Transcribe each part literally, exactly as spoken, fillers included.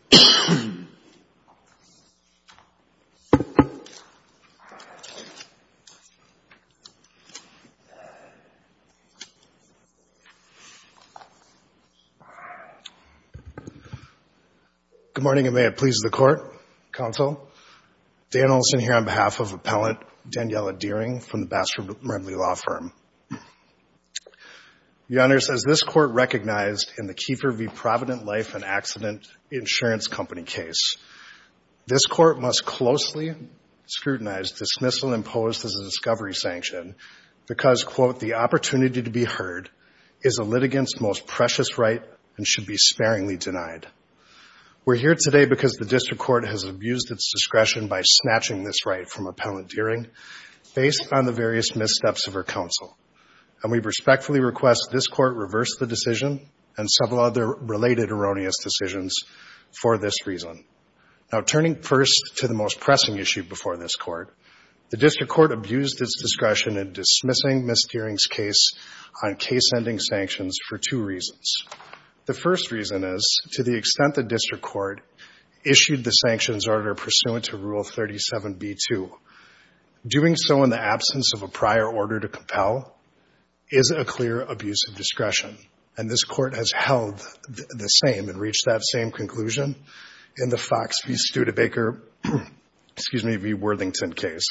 Good morning, and may it please the Court, Counsel. Dan Olson here on behalf of Appellant Daniela Deering from the Bastard-Remley Law Firm. Your Honors, as this Court recognized in the Kiefer v. Provident Life and Accident Insurance Company case, this Court must closely scrutinize dismissal imposed as a discovery sanction because, quote, the opportunity to be heard is a litigant's most precious right and should be sparingly denied. We're here today because the District Court has abused its discretion by snatching this right from Appellant Deering based on the various missteps of her counsel. And we respectfully request this Court reverse the decision and several other related erroneous decisions for this reason. Now, turning first to the most pressing issue before this Court, the District Court abused its discretion in dismissing Miz Deering's case on case-ending sanctions for two reasons. The first reason is, to the extent the District Court issued the sanctions order pursuant to Rule thirty-seven B two, doing so in the absence of a prior order to compel is a clear abuse of discretion. And this Court has held th- the same and reached that same conclusion in the Fox v. Studebaker, excuse me, v. Worthington case.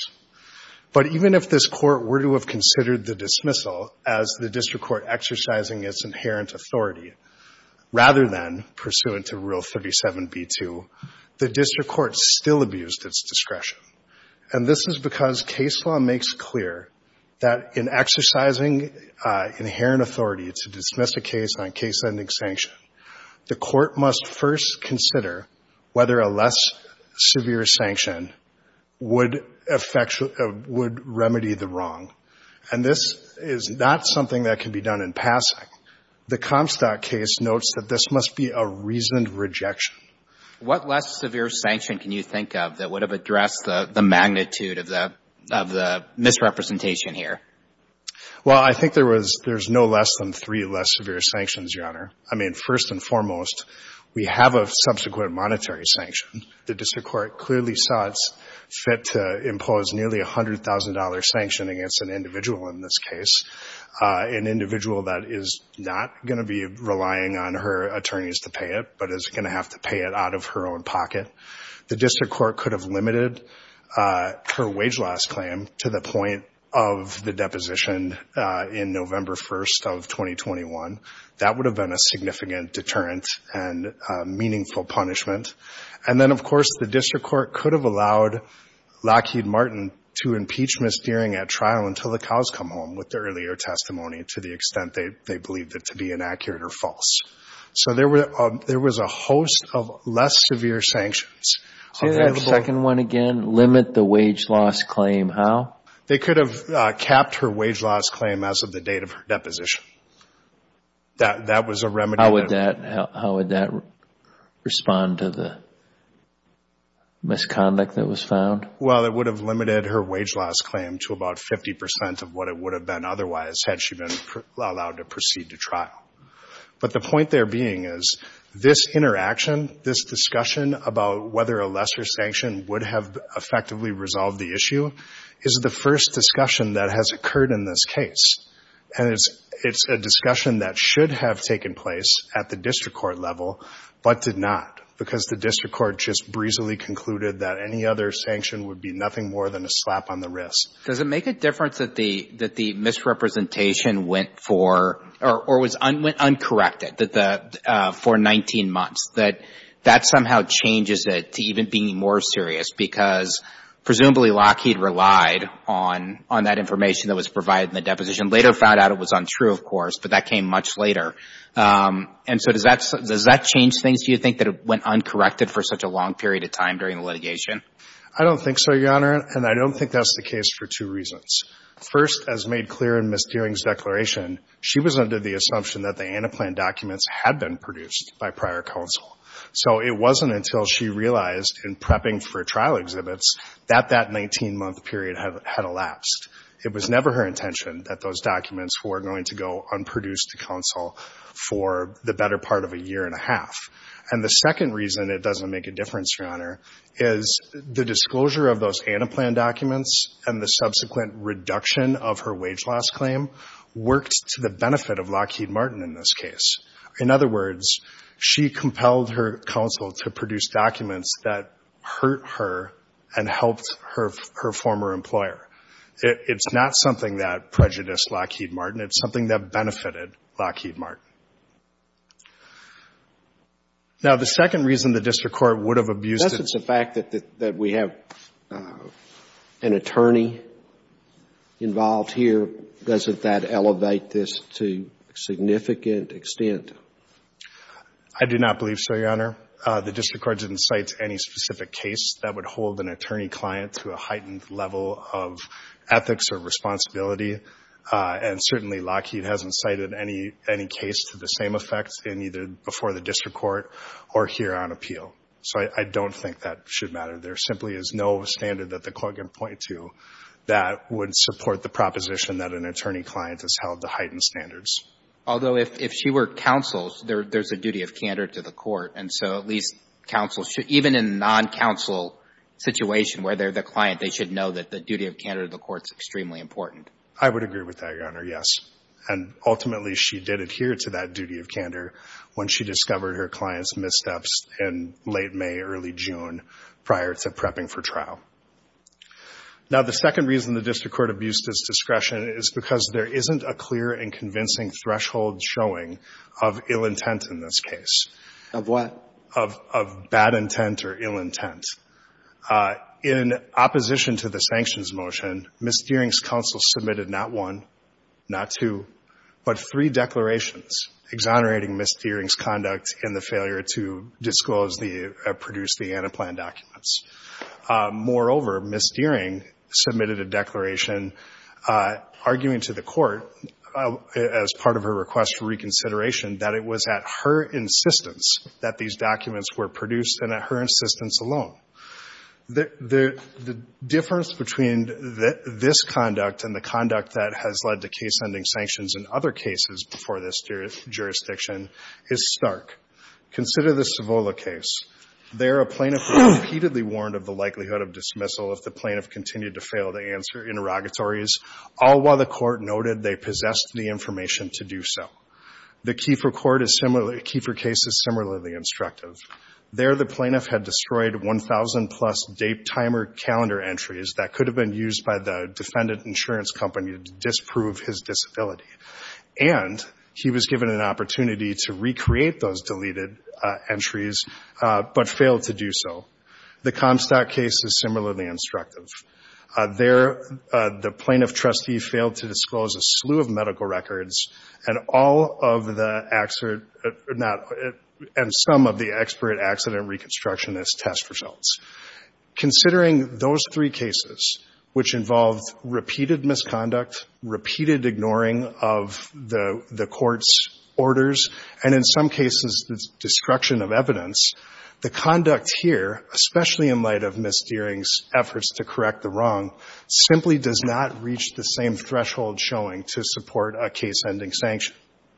But even if this Court were to have considered the dismissal as the District Court exercising its inherent authority, rather than pursuant to Rule thirty-seven B two, the District Court still abused its discretion. And this is because case law makes clear that in exercising uh, inherent authority to dismiss a case on case-ending sanction, the Court must first consider whether a less severe sanction would effectu- uh, would remedy the wrong. And this is not something that can be done in passing. The Comstock case notes that this must be a reasoned rejection. What less severe sanction can you think of that would have addressed the, the magnitude of the of the misrepresentation here? Well, I think there was there's no less than three less severe sanctions, Your Honor. I mean, first and foremost, we have a subsequent monetary sanction. The District Court clearly saw it's fit to impose nearly a one hundred thousand dollars sanction against an individual in this case, uh, an individual that is not going to be relying on her attorneys to pay it, but is going to have to pay it out of her own pocket. The District Court could have limited uh, her wage loss claim to the point of the deposition uh, in November first of twenty twenty-one. That would have been a significant deterrent and uh, meaningful punishment. And then, of course, the District Court could have allowed Lockheed Martin to impeach Miz Deering at trial until the cows come home with the earlier testimony to the extent they, they believed it to be inaccurate or false. So there were um, there was a host of less severe sanctions. Say that second one again. Limit the wage loss claim. How? They could have uh, capped her wage loss claim as of the date of her deposition. That that was a remedy. How would that, that how, how would that respond to the misconduct that was found? Well, it would have limited her wage loss claim to about fifty percent of what it would have been otherwise had she been pr- allowed to proceed to trial. But the point there being is this interaction, this discussion about whether a lesser sanction would have effectively resolved the issue is the first discussion that has occurred in this case. And it's it's a discussion that should have taken place at the District Court level, but did not, because the District Court just breezily concluded that any other sanction would be nothing more than a slap on the wrist. Does it make a difference that the that the misrepresentation went for or, or was un, went uncorrected that the uh, for nineteen months? That that somehow changes it to even being more serious because presumably Lockheed relied on on that information that was provided in the deposition. Later found out it was untrue, of course, but that came much later. Um, and so does that does that change things? Do you think that it went uncorrected for such a long period of time during the litigation? I don't think so, Your Honor, and I don't think that's the case for two reasons. First, as made clear in Miz Deering's declaration, she was under the assumption that the Anaplan documents had been produced by prior counsel. So it wasn't until she realized in prepping for trial exhibits that that nineteen-month period had, had elapsed. It was never her intention that those documents were going to go unproduced to counsel for the better part of a year and a half. And the second reason it doesn't make a difference, Your Honor, is the disclosure of those Anaplan documents and the subsequent reduction of her wage loss claim worked to the benefit of Lockheed Martin in this case. In other words, she compelled her counsel to produce documents that hurt her and helped her her former employer. It, it's not something that prejudiced Lockheed Martin. It's something that benefited Lockheed Martin. Now, the second reason the district court would have abused it. That's the fact that, that, that we have uh, an attorney involved here. Doesn't that elevate this to a significant extent? I do not believe so, Your Honor. Uh, the district court didn't cite any specific case that would hold an attorney-client to a heightened level of ethics or responsibility. Uh, and certainly Lockheed hasn't cited any, any case to the same effect in either before the district court or here on appeal. So I, I don't think that should matter. There simply is no standard that the court can point to that would support the proposition that an attorney-client is held to heightened standards. Although if, if she were counsel, there, there's a duty of candor to the court. And so at least counsel should, even in a non-counsel situation where they're the client, they should know that the duty of candor to the court is extremely important. I would agree with that, Your Honor, yes. And ultimately she did adhere to that duty of candor when she discovered her client's missteps in late May, early June prior to prepping for trial. Now, the second reason the district court abused its discretion is because there isn't a clear and convincing threshold showing of ill intent in this case. Of what? Of, of bad intent or ill intent. Uh, in opposition to the sanctions motion, Miz Deering's counsel submitted not one, not two, but three declarations exonerating Miz Deering's conduct in the failure to disclose the, uh, produce the Anaplan documents. Uh, moreover, Miz Deering submitted a declaration uh, arguing to the court uh, as part of her request for reconsideration that it was at her insistence that these documents were produced and at her insistence alone. The, the, the difference between the, this conduct and the conduct that has led to case-ending sanctions in other cases before this juris, jurisdiction is stark. Consider the Savola case. There, a plaintiff was repeatedly warned of the likelihood of dismissal if the plaintiff continued to fail to answer interrogatories, all while the court noted they possessed the information to do so. The Kiefer court is similar, Kiefer case is similarly instructive. There, the plaintiff had destroyed one thousand plus date timer calendar entries that could have been used by the defendant insurance company to disprove his disability. And he was given an opportunity to recreate those deleted uh, entries, uh, but failed to do so. The Comstock case is similarly instructive. Uh, there, uh, the plaintiff trustee failed to disclose a slew of medical records, and all of the accident, uh, not, uh, and some of the expert accident reconstructionist test results. Considering those three cases, which involved repeated misconduct, repeated ignoring of the the court's orders, and in some cases the destruction of evidence, the conduct here, especially in light of Miz Deering's efforts to correct the wrong, simply does not reach the same threshold showing to support a case-ending sanction.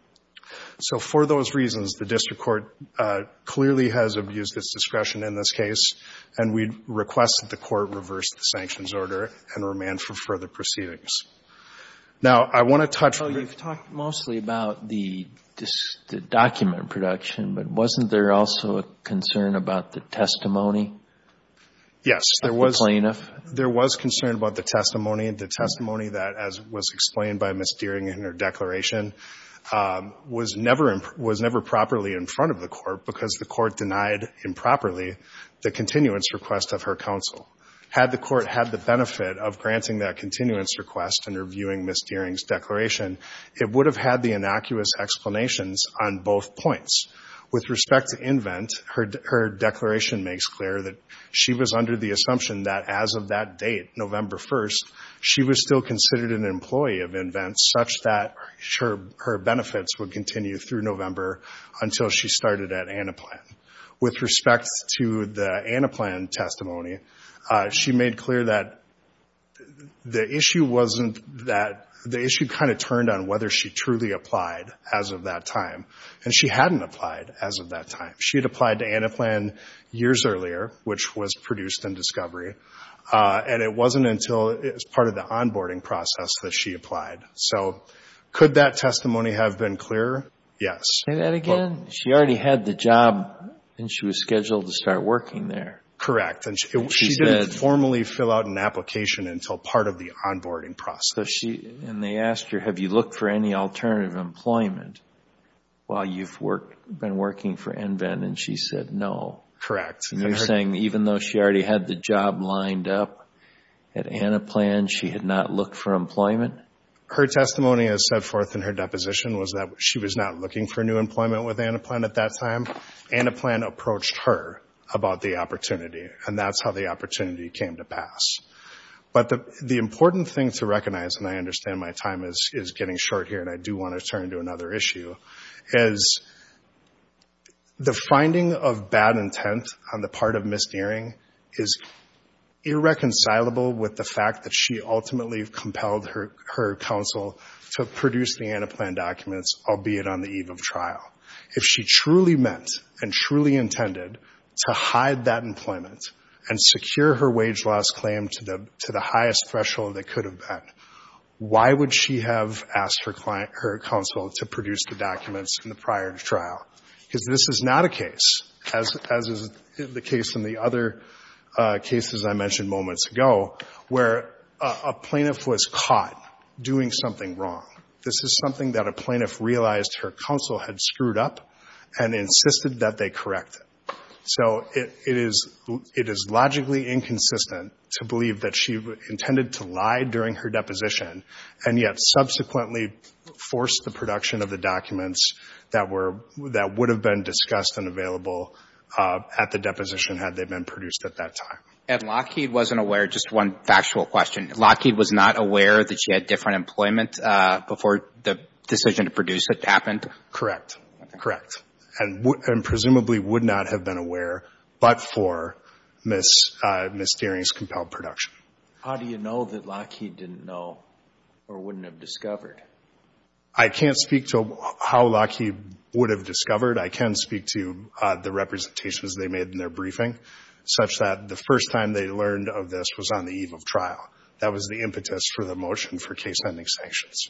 So for those reasons, the district court uh, clearly has abused its discretion in this case, and we request that the court reverse the sanctions order and remand for further proceedings. Now, I want to touch... So you've talked mostly about the, the document production, but wasn't there also a concern about the testimony? Yes, there was. The plaintiff? There was concern about the testimony. The testimony that, as was explained by Miz Deering in her declaration, Um, was never imp- was never properly in front of the court because the court denied improperly the continuance request of her counsel. Had the court had the benefit of granting that continuance request and reviewing Miz Deering's declaration, it would have had the innocuous explanations on both points. With respect to Invent, her, her declaration makes clear that she was under the assumption that as of that date, November first, she was still considered an employee of Invent such that her, her benefits would continue through November until she started at Anaplan. With respect to the Anaplan testimony, uh, she made clear that the issue wasn't that the issue kind of turned on whether she truly applied as of that time. And she hadn't applied as of that time. She had applied to Anaplan years earlier, which was produced in discovery. Uh, and it wasn't until it was part of the onboarding process that she applied. So could that testimony have been clearer? Yes. Say that again? But she already had the job and she was scheduled to start working there. Correct. And she, it, she, she said, didn't formally fill out an application until part of the onboarding process. So she, and they asked her, have you looked for any alternative employment while you've worked, been working for N V E N? And she said no. Correct. And you're and her, saying even though she already had the job lined up at Anaplan, she had not looked for employment? Her testimony as set forth in her deposition was that she was not looking for new employment with Anaplan at that time. Anaplan approached her about the opportunity, and that's how the opportunity came to pass. But the the important thing to recognize, and I understand my time is is getting short here, and I do want to turn to another issue, is the finding of bad intent on the part of Miz Deering is irreconcilable with the fact that she ultimately compelled her, her counsel to produce the Anaplan documents, albeit on the eve of trial. If she truly meant and truly intended to hide that employment and secure her wage loss claim to the to the highest threshold that could have been, why would she have asked her client, her counsel to produce the documents in the prior trial? Because this is not a case, as as is the case in the other uh, cases I mentioned moments ago, where a, a plaintiff was caught doing something wrong. This is something that a plaintiff realized her counsel had screwed up and insisted that they correct it. So it, it is it is logically inconsistent to believe that she intended to lie during her deposition and yet subsequently forced the production of the documents that were that would have been discussed and available uh, at the deposition had they been produced at that time. And Lockheed wasn't aware, just one factual question, Lockheed was not aware that she had different employment uh, before the decision to produce it happened? Correct. Okay. Correct. And, w- and presumably would not have been aware but for Miz Uh, Miz Deering's compelled production. How do you know that Lockheed didn't know or wouldn't have discovered? I can't speak to how Lockheed would have discovered. I can speak to uh, the representations they made in their briefing, such that the first time they learned of this was on the eve of trial. That was the impetus for the motion for case-ending sanctions.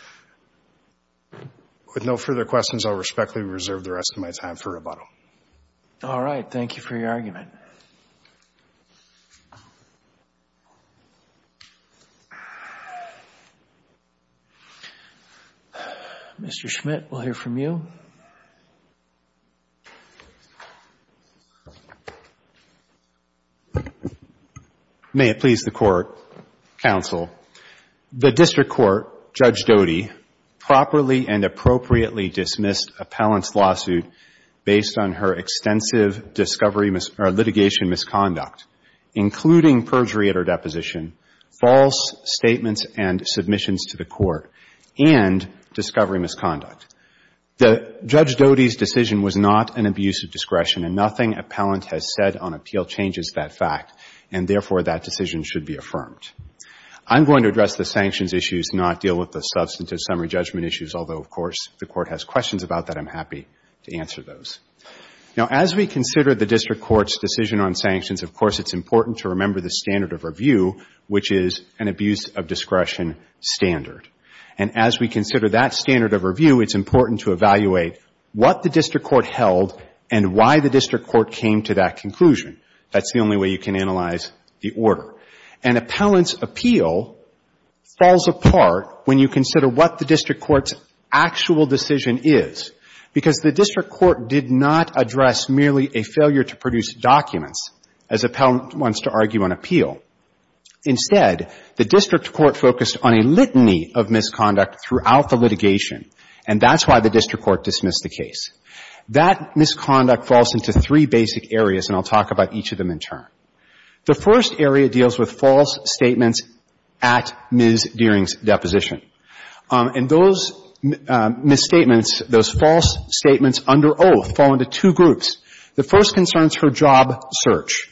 With no further questions, I'll respectfully reserve the rest of my time for rebuttal. All right. Thank you for your argument. Mister Schmidt, we'll hear from you. May it please the Court, Counsel. The District Court, Judge Doty, properly and appropriately dismissed appellant's lawsuit based on her extensive discovery mis- or litigation misconduct, including perjury at her deposition, false statements and submissions to the Court, and discovery misconduct. The Judge Doty's decision was not an abuse of discretion, and nothing appellant has said on appeal changes that fact, and therefore that decision should be affirmed. I'm going to address the sanctions issues, not deal with the substantive summary judgment issues, although, of course, if the Court has questions about that, I'm happy to answer those. Now, as we consider the District Court's decision on sanctions, of course, it's important to remember the standard of review, which is an abuse of discretion standard. And as we consider that standard of review, it's important to evaluate what the District Court held and why the District Court came to that conclusion. That's the only way you can analyze the order. An appellant's appeal falls apart when you consider what the District Court's actual decision is, because the District Court did not address merely a failure to produce documents, as appellant wants to argue on appeal. Instead, the District Court focused on a litany of misconduct throughout the litigation, and that's why the District Court dismissed the case. That misconduct falls into three basic areas, and I'll talk about each of them in turn. The first area deals with false statements at Miz Deering's deposition. Um, and those uh, misstatements, those false statements under oath, fall into two groups. The first concerns her job search.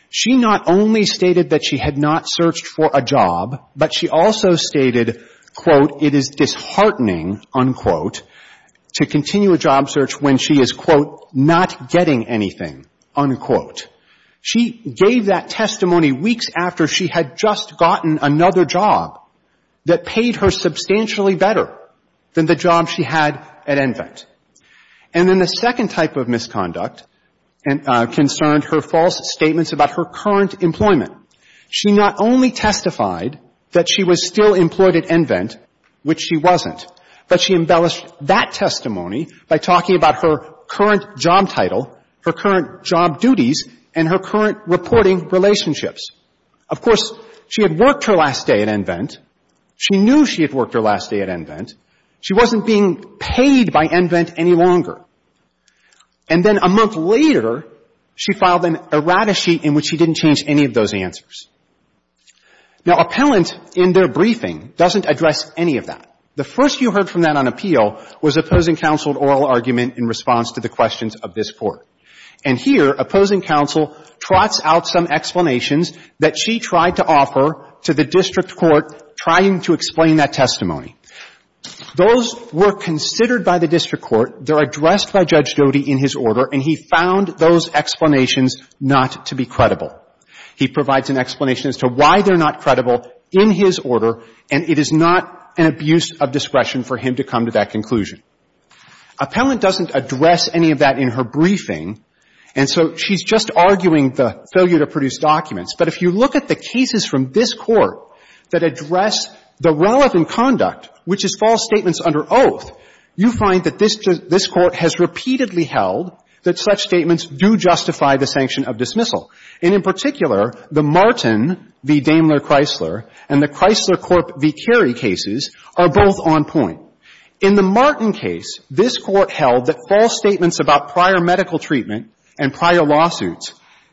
She not only stated that she had not searched for a job, but she also stated, quote, it is disheartening, unquote, to continue a job search when she is, quote, not getting anything, unquote. She gave that testimony weeks after she had just gotten another job that paid her substantially better than the job she had at nVent. And then the second type of misconduct and, uh, concerned her false statements about her current employment. She not only testified that she was still employed at nVent, which she wasn't, but she embellished that testimony by talking about her current job title, her current job duties, and her current reporting relationships. Of course, she had worked her last day at nVent. She knew she had worked her last day at nVent. She wasn't being paid by nVent any longer. And then a month later, she filed an errata sheet in which she didn't change any of those answers. Now, appellant in their briefing doesn't address any of that. The first you heard from that on appeal was opposing counsel's oral argument in response to the questions of this Court. And here, opposing counsel trots out some explanations that she tried to offer to the district court trying to explain that testimony. Those were considered by the district court. They're addressed by Judge Doty in his order, and he found those explanations not to be credible. He provides an explanation as to why they're not credible in his order, and it is not an abuse of discretion for him to come to that conclusion. Appellant doesn't address any of that in her briefing, and so she's just arguing the failure to produce documents. But if you look at the cases from this Court that address the relevant conduct, which is false statements under oath, you find that this, this Court has repeatedly held that such statements do justify the sanction of dismissal. And in particular, the Martin v. Daimler-Chrysler and the Chrysler Corp v. Carey cases are both on point. In the Martin case, this Court held that false statements about prior medical treatment and prior lawsuits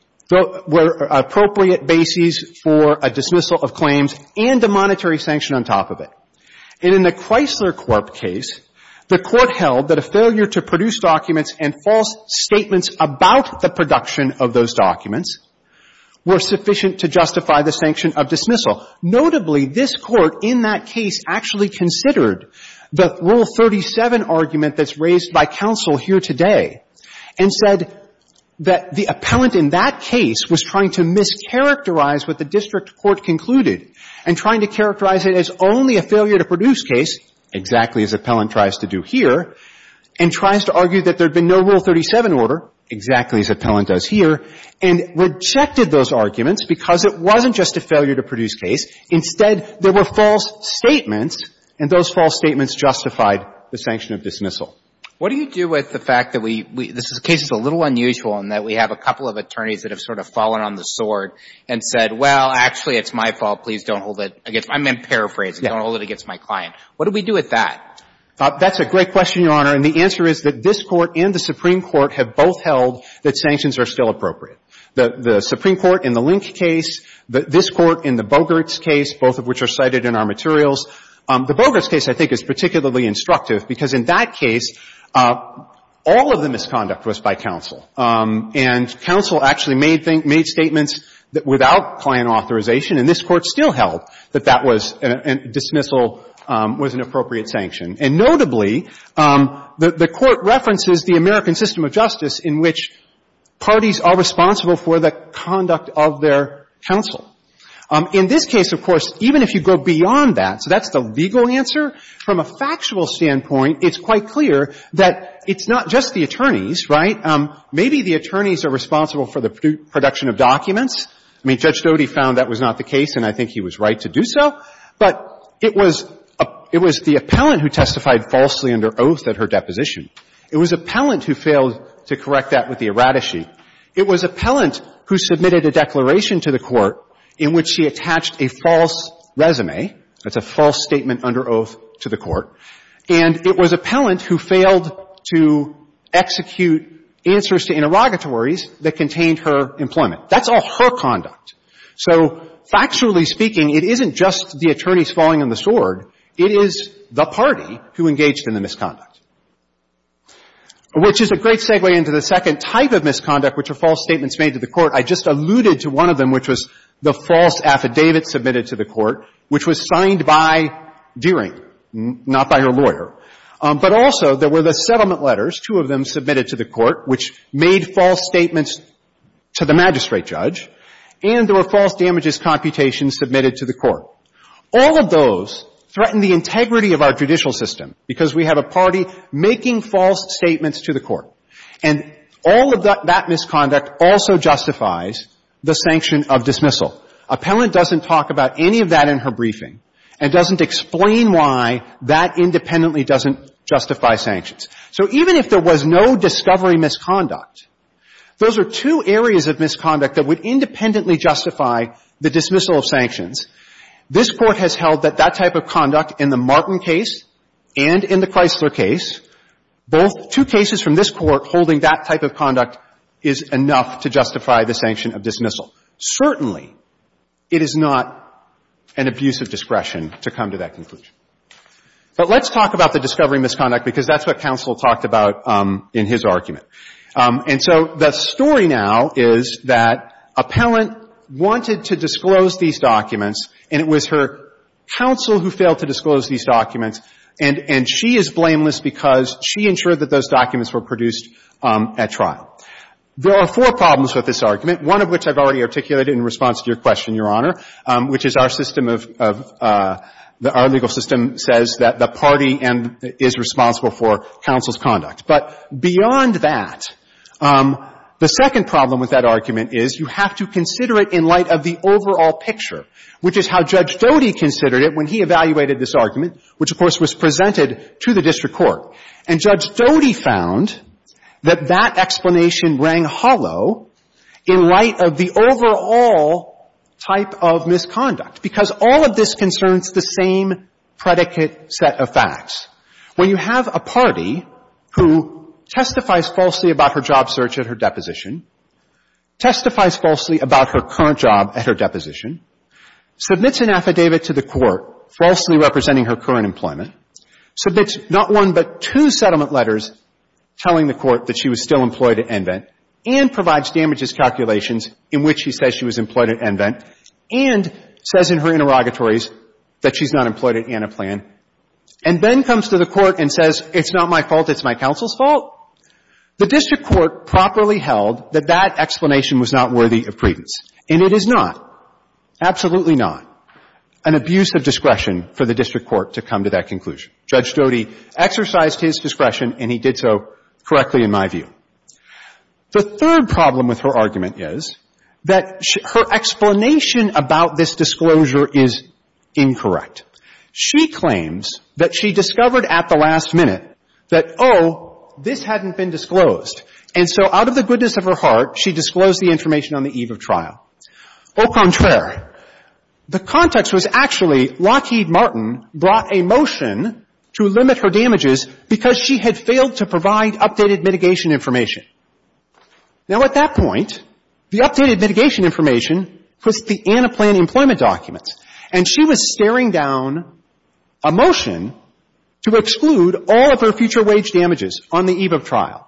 were appropriate bases for a dismissal of claims and a monetary sanction on top of it. And in the Chrysler Corp case, the Court held that a failure to produce documents and false statements about the production of those documents were sufficient to justify the sanction of dismissal. Notably, this Court in that case actually considered the Rule thirty-seven argument that's raised by counsel here today and said that the appellant in that case was trying to mischaracterize what the district court concluded and trying to characterize it as only a failure to produce case, exactly as appellant tries to do here, and tries to argue that there had been no Rule thirty-seven order, exactly as appellant does here, and rejected those arguments because it wasn't just a failure to produce case. Instead, there were false statements, and those false statements justified the sanction of dismissal. What do you do with the fact that we, we this is, case is a little unusual in that we have a couple of attorneys that have sort of fallen on the sword and said, well, actually, it's my fault. Please don't hold it against, I'm paraphrasing, yeah. Don't hold it against my client. What do we do with that? Uh, that's a great question, Your Honor, and the answer is that this Court and the Supreme Court have both held that sanctions are still appropriate. The, the Supreme Court in the Link case, the, this Court in the Bogerts case, both of which are cited in our materials. Um, the Bogerts case, I think, is particularly instructive because in that case, Uh, all of the misconduct was by counsel. Um, and counsel actually made think, made statements that without client authorization, and this Court still held that that was a, a dismissal um, was an appropriate sanction. And notably, um, the, the Court references the American system of justice in which parties are responsible for the conduct of their counsel. Um, in this case, of course, even if you go beyond that, so that's the legal answer, from a factual standpoint, it's quite clear that it's not just the attorneys, right? Um, maybe the attorneys are responsible for the produ- production of documents. I mean, Judge Doty found that was not the case, and I think he was right to do so. But it was a, it was the appellant who testified falsely under oath at her deposition. It was appellant who failed to correct that with the errata sheet. It was appellant who submitted a declaration to the Court in which she attached a false resume. That's a false statement under oath to the Court. And it was appellant who failed to execute answers to interrogatories that contained her employment. That's all her conduct. So factually speaking, it isn't just the attorneys falling on the sword. It is the party who engaged in the misconduct. which is a great segue into the second type of misconduct, which are false statements made to the court. I just alluded to one of them, which was the false affidavit submitted to the court, which was signed by Deering, not by her lawyer. Um, but also, there were the settlement letters, two of them submitted to the court, which made false statements to the magistrate judge, and there were false damages computations submitted to the court. All of those threaten the integrity of our judicial system because we have a party making false statements to the court. And all of that, that misconduct also justifies the sanction of dismissal. Appellant doesn't talk about any of that in her briefing and doesn't explain why that independently doesn't justify sanctions. So even if there was no discovery misconduct, those are two areas of misconduct that would independently justify the dismissal of sanctions. This Court has held that that type of conduct in the Martin case and in the Chrysler case, both two cases from this Court holding that type of conduct is enough to justify the sanction of dismissal. Certainly, it is not an abuse of discretion to come to that conclusion. But let's talk about the discovery misconduct because that's what counsel talked about um, in his argument. Um, and so the story now is that appellant wanted to disclose these documents, and it was her counsel who failed to disclose these documents, and, and she is blameless because she ensured that those documents were produced um, at trial. There are four problems with this argument, one of which I've already articulated in response to your question, Your Honor, um, which is our system of, of uh, the, our legal system says that the party and is responsible for counsel's conduct. But beyond that, um, the second problem with that argument is you have to consider it in light of the overall picture, which is how Judge Doty considered it when he evaluated this argument, which of course was presented to the district court. And Judge Doty found that that explanation rang hollow in light of the overall type of misconduct, because all of this concerns the same predicate set of facts. When you have a party who testifies falsely about her job search at her deposition, testifies falsely about her current job at her deposition, submits an affidavit to the court falsely representing her current employment, submits not one but two settlement letters telling the court that she was still employed at nVent, and provides damages calculations in which she says she was employed at nVent, and says in her interrogatories that she's not employed at Anaplan, and then comes to the court and says, it's not my fault, it's my counsel's fault. The district court properly held that that explanation was not worthy of credence. And it is not, absolutely not, an abuse of discretion for the district court to come to that conclusion. Judge Doty exercised his discretion, and he did so correctly in my view. The third problem with her argument is that she, her explanation about this disclosure is incorrect. She claims that she discovered at the last minute that, oh, this hadn't been disclosed. And so out of the goodness of her heart, she disclosed the information on the eve of trial. Au contraire, the context was actually Lockheed Martin brought a motion to limit her damages because she had failed to provide updated mitigation information. Now, at that point, the updated mitigation information was the Anaplan employment documents. And she was staring down a motion to exclude all of her future wage damages on the eve of trial.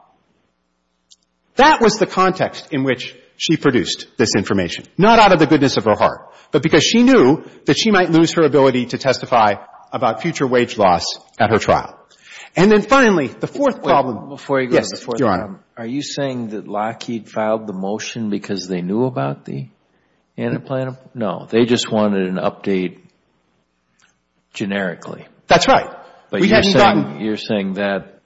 That was the context in which she produced this information, not out of the goodness of her heart, but because she knew that she might lose her ability to testify about future wage loss at her trial. And then finally, the fourth problem. Wait, before you go yes, to the fourth Your Honor. problem, are you saying that Lockheed filed the motion because they knew about the Anaplan? No, they just wanted an update generically. That's right. But we you're hadn't saying, gotten, you're saying that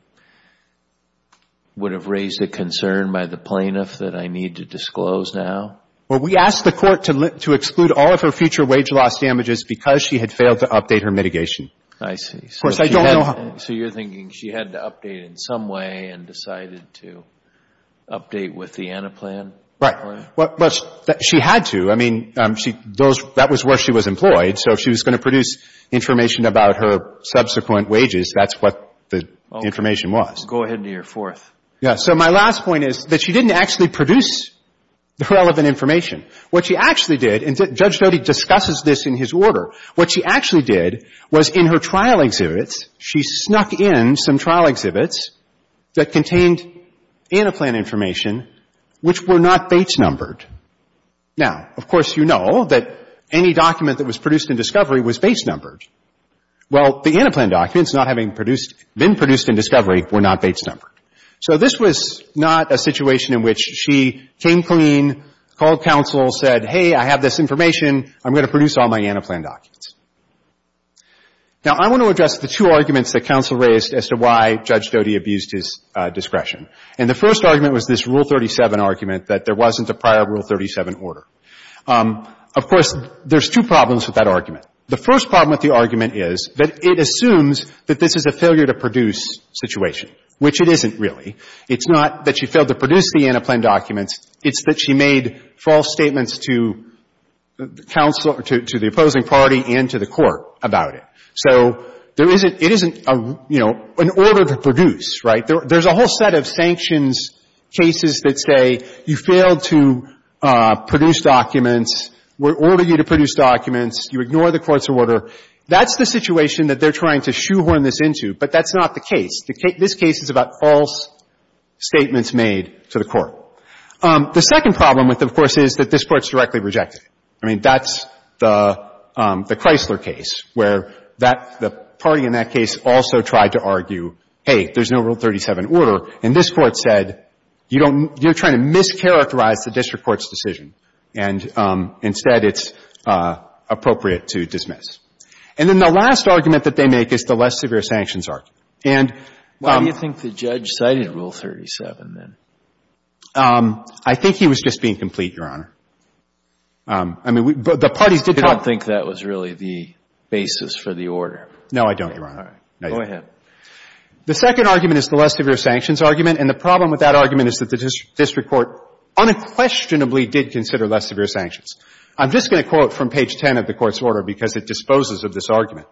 would have raised a concern by the plaintiff that I need to disclose now? Well, we asked the court to, li- to exclude all of her future wage loss damages because she had failed to update her mitigation. I see. So of course, I she don't had, know how. So you're thinking she had to update in some way and decided to update with the Anaplan? Right. Well, well, she had to. I mean, um, she, those, that was where she was employed. So if she was going to produce information about her subsequent wages, that's what the okay. information was. Go ahead to your fourth. Yeah. So my last point is that she didn't actually produce the relevant information. What she actually did, and Judge Doty discusses this in his order, what she actually did was in her trial exhibits, she snuck in some trial exhibits that contained Anaplan information which were not Bates numbered. Now, of course, you know that any document that was produced in discovery was Bates numbered. Well, the Anaplan documents, not having produced, been produced in discovery, were not Bates numbered. So this was not a situation in which she came clean, called counsel, said, hey, I have this information, I'm going to produce all my Anaplan documents. Now, I want to address the two arguments that counsel raised as to why Judge Doty abused his uh, discretion. And the first argument was this Rule thirty-seven argument that there wasn't a prior Rule thirty-seven order. Um, of course, there's two problems with that argument. The first problem with the argument is that it assumes that this is a failure to produce situation, which it isn't really. It's not that she failed to produce the Anaplan documents. It's that she made false statements to counsel, to, to the opposing party and to the court about it. So there isn't, it isn't a, you know, an order to produce, right? There, there's a whole set of sanctions cases that say you failed to uh, produce documents, we order you to produce documents, you ignore the court's order. That's the situation that they're trying to shoehorn this into, but that's not the case. The case this case is about false statements made to the court. Um, the second problem with it, of course, is that this court's directly rejected it. I mean, that's the, um, the Chrysler case, where that, the party in that case also tried to argue, hey, there's no Rule thirty-seven order, and this court said, you don't, you're trying to mischaracterize the district court's decision. And um, instead, it's uh, appropriate to dismiss. And then the last argument that they make is the less severe sanctions argument. And um, why do you think the judge cited Rule thirty-seven then? Um, I think he was just being complete, Your Honor. Um, I mean, we, but the parties did you talk. don't think that was really the basis for the order? No, I don't, Your Honor. All right. No, Go ahead. The second argument is the less severe sanctions argument, and the problem with that argument is that the dis- district court unquestionably did consider less severe sanctions. I'm just going to quote from page ten of the court's order because it disposes of this argument.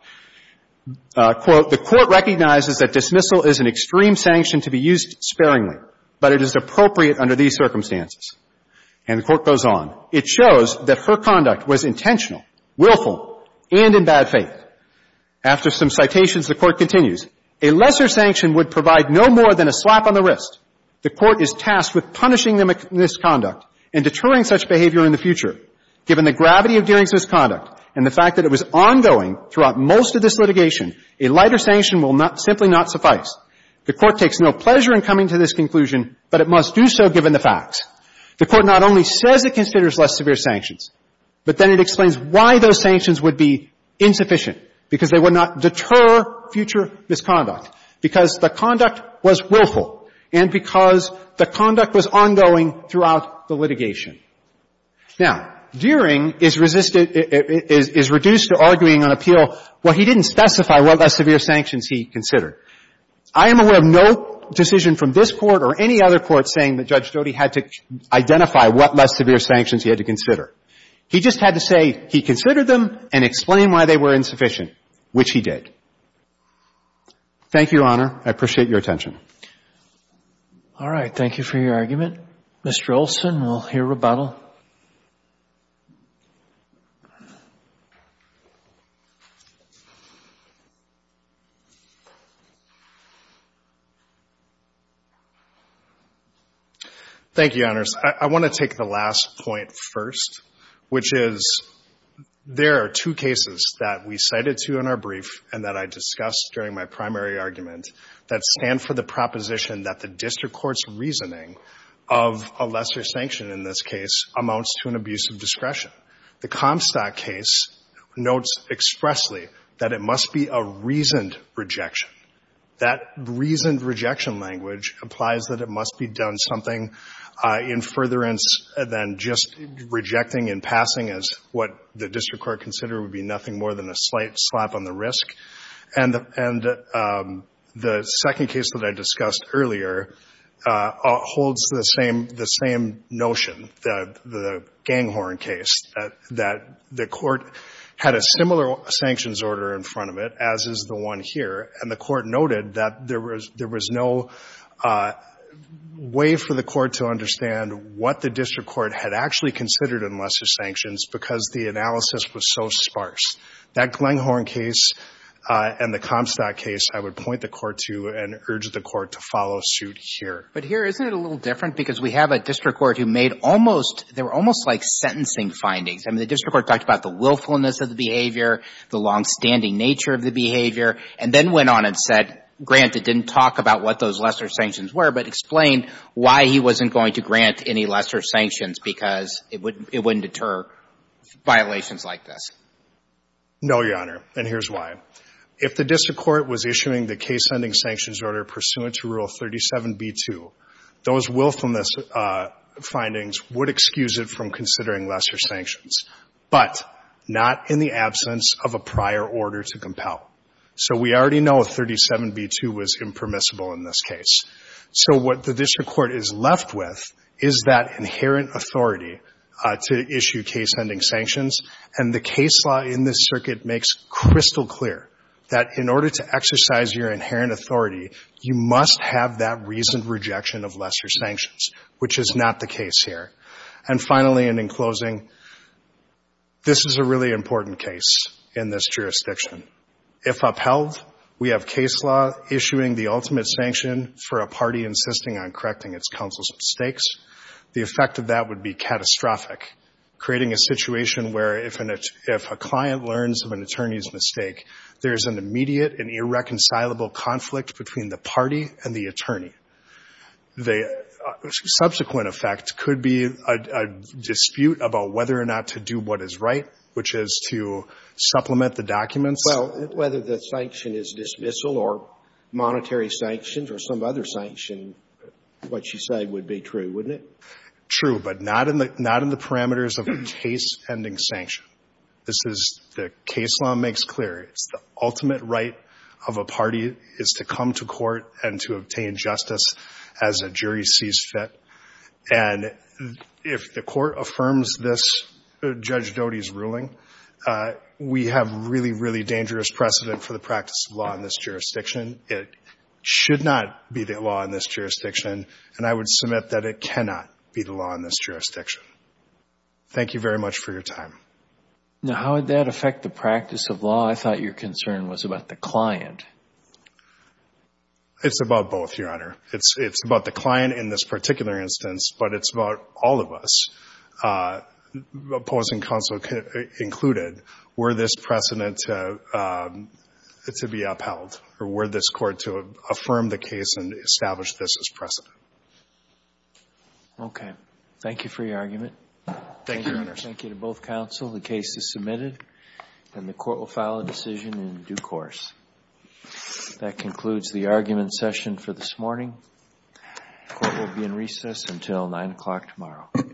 Uh, quote, the court recognizes that dismissal is an extreme sanction to be used sparingly, but it is appropriate under these circumstances. And the court goes on. It shows that her conduct was intentional, willful, and in bad faith. After some citations, the court continues. A lesser sanction would provide no more than a slap on the wrist. The court is tasked with punishing the misconduct and deterring such behavior in the future. Given the gravity of Deering's misconduct and the fact that it was ongoing throughout most of this litigation, a lighter sanction will not, simply not suffice. The court takes no pleasure in coming to this conclusion, but it must do so given the facts. The court not only says it considers less severe sanctions, but then it explains why those sanctions would be insufficient, because they would not deter future misconduct, because the conduct was willful, and because the conduct was ongoing throughout the litigation. Now, Deering is resisted, is, is reduced to arguing on appeal, well, he didn't specify what less severe sanctions he considered. I am aware of no decision from this court or any other court saying that Judge Doty had to identify what less severe sanctions he had to consider. He just had to say he considered them and explain why they were insufficient, which he did. Thank you, Your Honor. I appreciate your attention. All right. Thank you for your argument. Mister Olson, we'll hear rebuttal. Thank you, Your Honors. I, I want to take the last point first, which is there are two cases that we cited to in our brief and that I discussed during my primary argument that stand for the proposition that the district court's reasoning of a lesser sanction in this case amounts to an abuse of discretion. The Comstock case notes expressly that it must be a reasoned rejection. That reasoned rejection language implies that it must be done something uh, in furtherance than just rejecting in passing as what the district court considered would be nothing more than a slight slap on the wrist. And the, and um, the second case that I discussed earlier uh, holds the same the same notion, the the Ganghorn case, that that the court had a similar sanctions order in front of it, as is the one here, and the court noted that there was there was no uh, way for the court to understand what the district court had actually considered in lesser sanctions because the analysis was so sparse. That Ganghorn case uh, and the Comstock case, I would point the court to and urge the court to follow suit here. But here, isn't it a little different? Because we have a district court who made almost, they were almost like sentencing findings. I mean, the district court talked about the willfulness of the behavior, the long-standing nature of the behavior, and then went on and said, granted, didn't talk about what those lesser sanctions were, but explained why he wasn't going to grant any lesser sanctions because it would, it wouldn't deter violations like this. No, Your Honor, and here's why. If the district court was issuing the case-ending sanctions order pursuant to Rule thirty-seven B two, those willfulness uh, findings would excuse it from considering lesser sanctions, but not in the absence of a prior order to compel. So we already know thirty-seven B two was impermissible in this case. So what the district court is left with is that inherent authority uh, to issue case-ending sanctions, and the case law in this circuit makes crystal clear that in order to exercise your inherent authority, you must have that reasoned rejection of lesser sanctions, which is not the case here. And finally, and in closing, this is a really important case in this jurisdiction. If upheld, we have case law issuing the ultimate sanction for a party insisting on correcting its counsel's mistakes. The effect of that would be catastrophic, creating a situation where if, an, if a client learns of an attorney's mistake, there's an immediate and irreconcilable conflict between the party and the attorney. The uh, subsequent effect could be a, a dispute about whether or not to do what is right, which is to supplement the documents. Well, whether the sanction is dismissal or monetary sanctions or some other sanction, what you say would be true, wouldn't it? True, but not in the not in the parameters of a case-ending sanction. This is, the case law makes clear, it's the ultimate right of a party is to come to court and to obtain justice as a jury sees fit. And if the court affirms this, uh, Judge Doty's ruling, uh, we have really, really dangerous precedent for the practice of law in this jurisdiction. It should not be the law in this jurisdiction, and I would submit that it cannot be the law in this jurisdiction. Thank you very much for your time. Now, how would that affect the practice of law? I thought your concern was about the client. It's about both, Your Honor. It's it's about the client in this particular instance, but it's about all of us, uh, opposing counsel included, were this precedent to, um, to be upheld, or were this court to affirm the case and establish this as precedent. Okay. Thank you for your argument. Thank you, Your Honor. Thank you to both counsel. The case is submitted, and the court will file a decision in due course. That concludes the argument session for this morning. The court will be in recess until nine o'clock tomorrow.